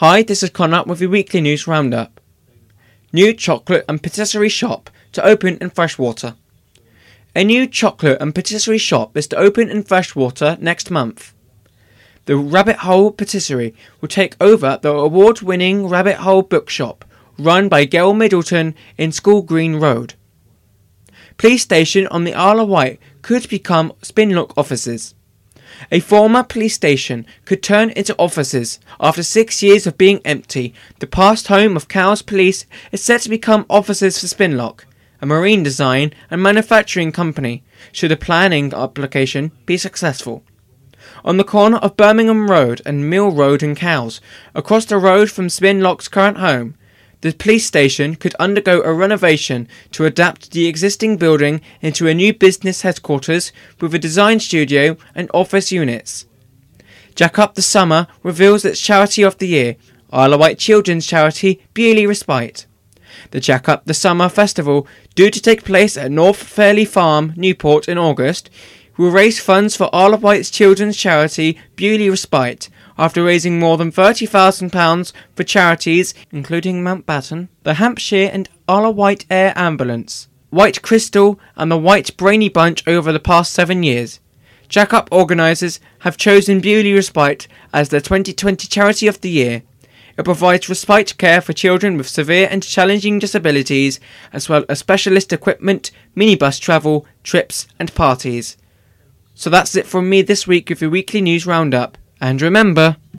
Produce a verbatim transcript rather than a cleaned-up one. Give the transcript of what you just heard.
Hi, this is Connor with your weekly news roundup. New chocolate and patisserie shop to open in Freshwater. A new chocolate and patisserie shop is to open in Freshwater next month. The Rabbit Hole Patisserie will take over the award-winning Rabbit Hole Bookshop, run by Gail Middleton in School Green Road. Police station on the Isle of Wight could become Spinlock offices. A former police station could turn into offices after six years of being empty. The past home of Cowes Police is set to become offices for Spinlock, a marine design and manufacturing company, should the planning application be successful. On the corner of Birmingham Road and Mill Road in Cowes, across the road from Spinlock's current home, the police station could undergo a renovation to adapt the existing building into a new business headquarters with a design studio and office units. Jack Up the Summer reveals its charity of the year, Isle of Wight children's charity Bewley Respite. The Jack Up the Summer festival, due to take place at North Fairley Farm, Newport in August, will raise funds for Isle of Wight's children's charity Bewley Respite, after raising more than thirty thousand pounds for charities including Mountbatten, the Hampshire and Isle of Wight Air Ambulance, White Crystal and the White Brainy Bunch over the past seven years. Jack Up organisers have chosen Bewley Respite as their twenty twenty Charity of the Year. It provides respite care for children with severe and challenging disabilities, as well as specialist equipment, minibus travel, trips and parties. So that's it from me this week with your weekly news roundup. And remember,